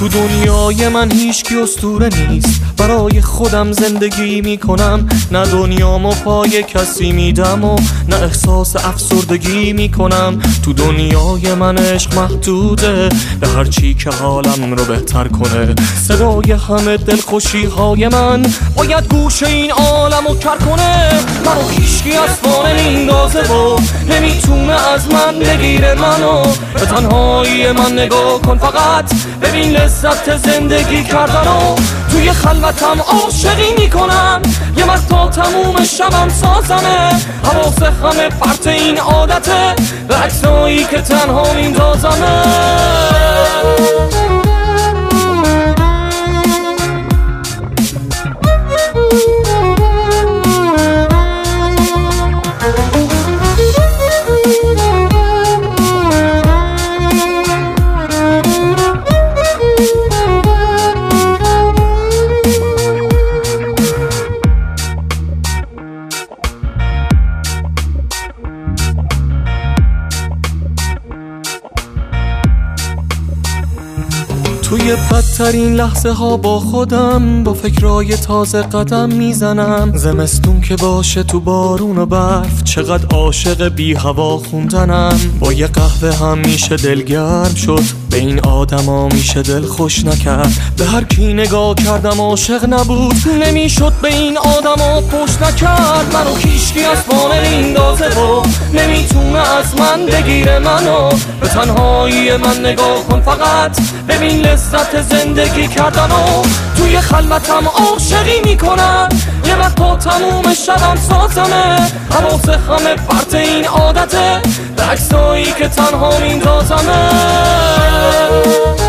تو دنیای من هیچکی اسطوره نیست، برای خودم زندگی میکنم، نه دنیامو پای کسی میدم و نه احساس افسردگی میکنم. تو دنیای من عشق محدوده به هر چی که حالم رو بهتر کنه. صدای همه دلخوشی های من باید گوش این عالمو کر کنه. منو هیچکی از پا نمیندازه و نمیتونه از من بگیره منو. به تنهایی من نگاه کن فقط، ببین لذت زندگی کردنو. توی خلوتم عاشقی میکنم، یه وقت تا تموم شبم سازمه. حواس همه پرت این عادته، به عکسایی که تنها میندازمه. توی بدترین لحظه ها با خودم با فکرای تازه قدم میزنم. زمستون که باشه تو بارون و برف، چقدر عاشق بی هوا خوندنم. با یه قهوه هم میشه دلگرم شد، به این آدما میشه دل خوش نکرد. به هر کی نگاه کردم عاشق نبود، نمیشد به این آدما پشت نکرد. منو هیچکی از پا نمیندازه و نمیتونه از من بگیره منو. به تنهایی من نگاه کن فقط، ببین لذت زندگی کردنو. توی خلوتم عاشقی میکنم، یه وقت تا تموم شبم سازمه. حواس همه پرت این عادته، به عکسایی که تنها میندازمه.